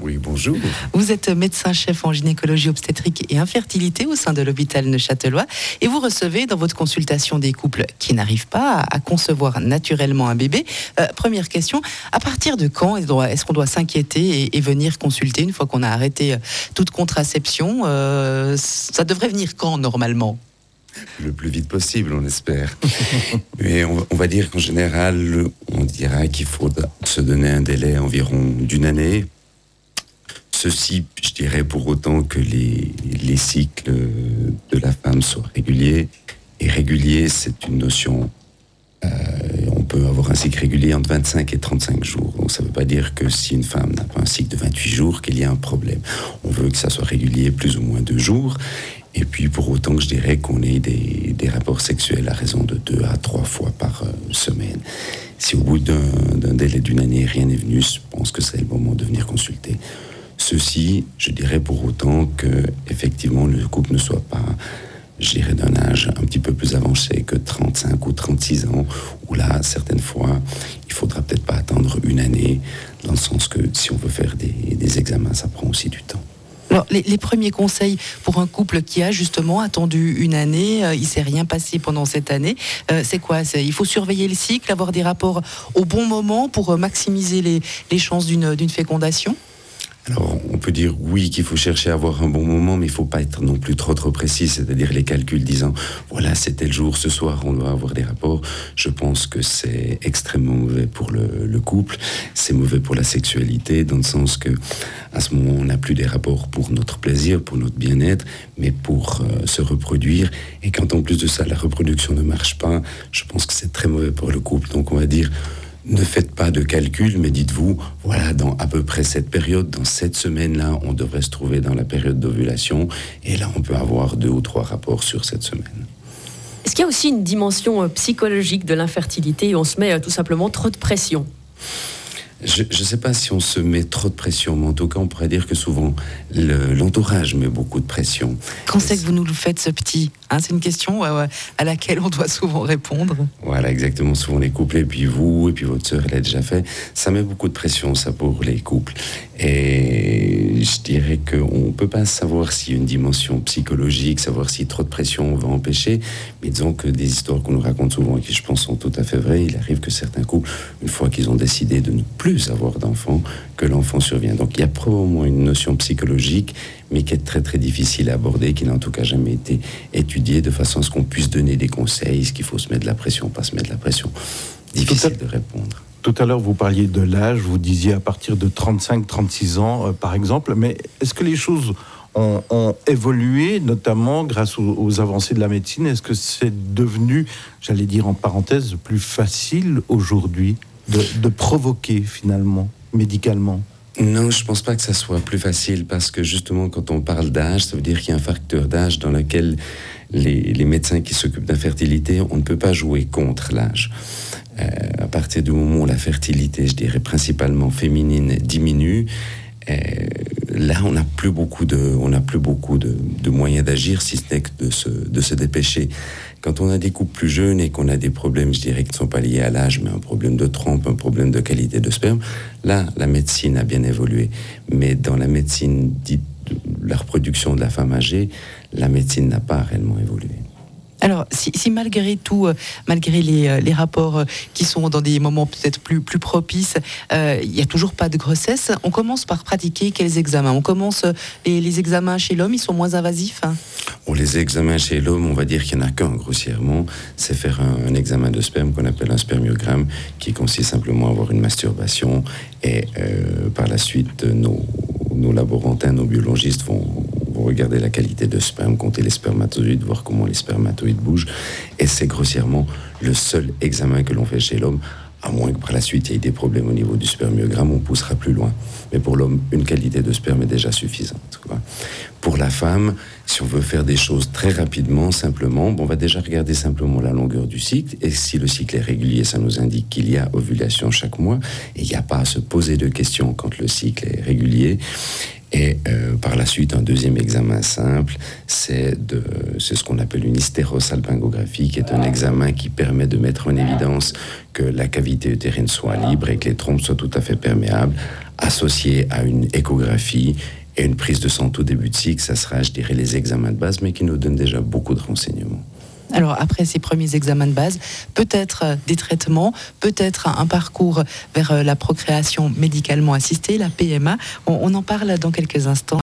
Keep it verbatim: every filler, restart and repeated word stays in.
Oui, bonjour. Vous êtes médecin-chef en gynécologie obstétrique et infertilité au sein de l'hôpital neuchâtelois et vous recevez dans votre consultation des couples qui n'arrivent pas à concevoir naturellement un bébé. Euh, première question, à partir de quand est-ce qu'on doit s'inquiéter et, et venir consulter une fois qu'on a arrêté toute contraception? euh, Ça devrait venir quand normalement? Le plus vite possible, on espère. Mais on, on va dire qu'en général, on dira qu'il faut se donner un délai environ d'une année. Ceci, je dirais, pour autant que les, les cycles de la femme soient réguliers. Et régulier, c'est une notion... Euh, on peut avoir un cycle régulier entre vingt-cinq et trente-cinq jours. Donc ça ne veut pas dire que si une femme n'a pas un cycle de vingt-huit jours, qu'il y a un problème. On veut que ça soit régulier plus ou moins deux jours. Et puis pour autant que je dirais qu'on ait des, des rapports sexuels à raison de deux à trois fois par euh, semaine. Si au bout d'un, d'un délai d'une année, rien n'est venu, je pense que c'est le moment de venir consulter. Ceci, je dirais pour autant que effectivement le couple ne soit pas, je dirais, d'un âge un petit peu plus avancé que trente-cinq ou trente-six ans, où là, certaines fois, il faudra peut-être pas attendre une année, dans le sens que si on veut faire des, des examens, ça prend aussi du temps. Alors, les, les premiers conseils pour un couple qui a justement attendu une année, euh, il ne s'est rien passé pendant cette année, euh, c'est quoi? c'est, Il faut surveiller le cycle, avoir des rapports au bon moment pour euh, maximiser les, les chances d'une, d'une fécondation? Alors, on peut dire oui qu'il faut chercher à avoir un bon moment, mais il ne faut pas être non plus trop trop précis, c'est-à-dire les calculs disant voilà, c'est tel jour, ce soir, on doit avoir des rapports. Je pense que c'est extrêmement mauvais pour le, le couple, c'est mauvais pour la sexualité, dans le sens que à ce moment, on n'a plus des rapports pour notre plaisir, pour notre bien-être, mais pour euh, se reproduire. Et quand en plus de ça, la reproduction ne marche pas, je pense que c'est très mauvais pour le couple. Donc, on va dire... Ne faites pas de calcul, mais dites-vous, voilà, dans à peu près cette période, dans cette semaine-là, on devrait se trouver dans la période d'ovulation, et là, on peut avoir deux ou trois rapports sur cette semaine. Est-ce qu'il y a aussi une dimension psychologique de l'infertilité et on se met tout simplement trop de pression ? Je ne sais pas si on se met trop de pression, mais en tout cas, on pourrait dire que souvent, le, l'entourage met beaucoup de pression. Quand c'est que vous nous le faites, ce petit hein, c'est une question euh, à laquelle on doit souvent répondre. Voilà, exactement. Souvent les couples, et puis vous, et puis votre sœur, elle l'a déjà fait. Ça met beaucoup de pression, ça, pour les couples. Et je dirais qu'on ne peut pas savoir s'il y a une dimension psychologique, savoir si trop de pression va empêcher. Mais disons que des histoires qu'on nous raconte souvent, et qui je pense sont tout à fait vraies, il arrive que certains couples, une fois qu'ils ont décidé de ne plus avoir d'enfants, que l'enfant survient. Donc il y a probablement une notion psychologique, mais qui est très très difficile à aborder, qui n'a en tout cas jamais été étudiée de façon à ce qu'on puisse donner des conseils, est-ce qu'il faut se mettre de la pression, pas se mettre de la pression. Difficile à... de répondre. Tout à l'heure, vous parliez de l'âge, vous disiez à partir de trente-cinq trente-six ans, euh, par exemple, mais est-ce que les choses ont, ont évolué, notamment grâce aux, aux avancées de la médecine? Est-ce que c'est devenu, j'allais dire en parenthèse, plus facile aujourd'hui de, de provoquer finalement, médicalement? Non, je ne pense pas que ça soit plus facile, parce que justement, quand on parle d'âge, ça veut dire qu'il y a un facteur d'âge dans lequel les, les médecins qui s'occupent d'infertilité, on ne peut pas jouer contre l'âge. Euh, à partir du moment où la fertilité, je dirais principalement féminine, diminue, euh, là, on n'a plus beaucoup de, on n'a plus beaucoup de, de moyens d'agir, si ce n'est que de se, de se dépêcher. Quand on a des couples plus jeunes et qu'on a des problèmes, je dirais, qui ne sont pas liés à l'âge, mais un problème de trompe, un problème de qualité de sperme, là, la médecine a bien évolué. Mais dans la médecine dite de la reproduction de la femme âgée, la médecine n'a pas réellement évolué. Alors, si, si malgré tout, euh, malgré les, euh, les rapports euh, qui sont dans des moments peut-être plus, plus propices, il euh, n'y a toujours pas de grossesse, on commence par pratiquer quels examens? On commence, euh, les, les examens chez l'homme, ils sont moins invasifs hein? Bon, les examens chez l'homme, on va dire qu'il n'y en a qu'un, grossièrement, c'est faire un, un examen de sperme qu'on appelle un spermiogramme, qui consiste simplement à avoir une masturbation, et euh, par la suite, nos, nos laborantins, nos biologistes vont... vont regarder la qualité de sperme, compter les spermatozoïdes, voir comment les spermatozoïdes bougent. Et c'est grossièrement le seul examen que l'on fait chez l'homme, à moins que par la suite il y ait des problèmes au niveau du spermiogramme, on poussera plus loin. Mais pour l'homme, une qualité de sperme est déjà suffisante, quoi. Pour la femme, si on veut faire des choses très rapidement, simplement, bon, on va déjà regarder simplement la longueur du cycle. Et si le cycle est régulier, ça nous indique qu'il y a ovulation chaque mois. Et il n'y a pas à se poser de questions quand le cycle est régulier. Et euh, par la suite, un deuxième examen simple, c'est de, c'est ce qu'on appelle une hystérosalpingographie, qui est un examen qui permet de mettre en évidence que la cavité utérine soit libre et que les trompes soient tout à fait perméables, associé à une échographie et une prise de sang tout début de cycle. Ça sera, je dirais, les examens de base, mais qui nous donnent déjà beaucoup de renseignements. Alors après ces premiers examens de base, peut-être des traitements, peut-être un parcours vers la procréation médicalement assistée, la P M A. On, on en parle dans quelques instants.